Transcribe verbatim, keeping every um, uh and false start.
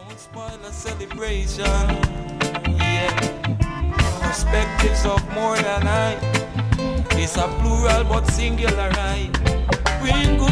Don't spoil a celebration. Yeah. Perspectives of more than I. It's a plural but singular, right? Bring